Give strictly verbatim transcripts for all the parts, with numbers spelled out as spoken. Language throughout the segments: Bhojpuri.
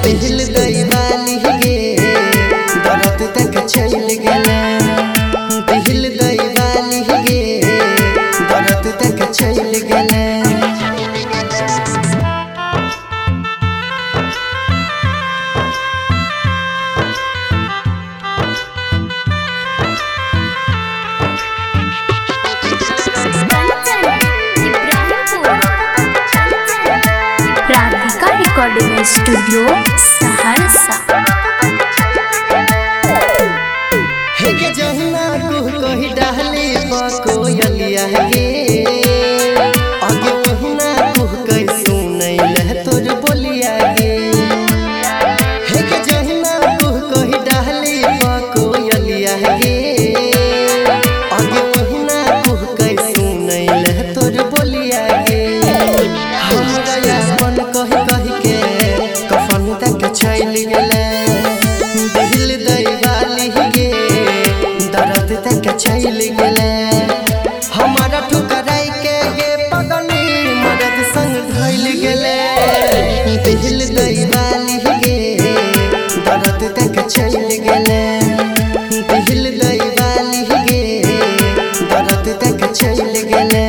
दिल दैवाली गे दर्द तक चल गला दिल दैवाली गे दर्द तक चल गला रिकॉर्डिंग स्टूडियो सहरसा। हे के जहुना को कहि डाले कोयलिया गे आगे ओहिना को कहि सुनै ले तोर बोलिया गे हे के जहुना को कहि डाले कोयलिया गे आगे ओहिना को कहि सुनै ले तोर बोलिया गे हमरा अपन कहि कहि के कफन तक चल गेले दिल दैवाली गे दर्द तक चल गेले हमारा ठुकराई के गे पगली मदद संग धइल गेले दिल दैवाली गे दर्द तक चल गेले दिल दैवाली गे दर्द तक चल गेले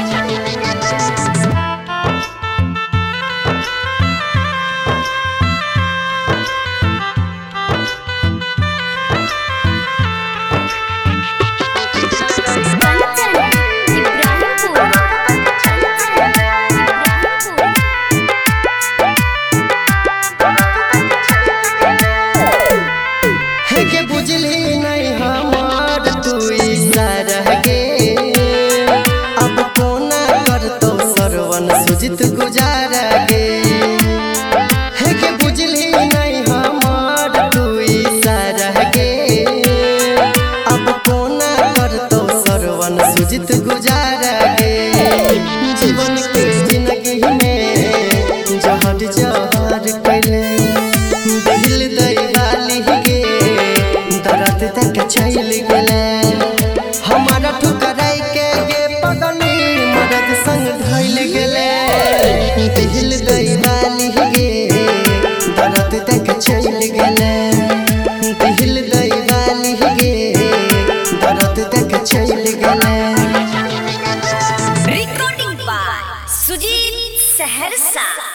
के बुझली नहीं हमार तू इशारा गे अब कोना करतो सरवन सुजित गुजारा गे हे के बुझली नहीं हमार तू इशारा गे अब कोना करतो सरवन सुजित गुजारा गे जीवन के जिंदगी में जहर जहर कैले दिल दैवाली गे दर्द तक चल गेले हमारा ठुकराई के गे पगली मदद संग धइल गेले दिल दैवाली गे दर्द तक चल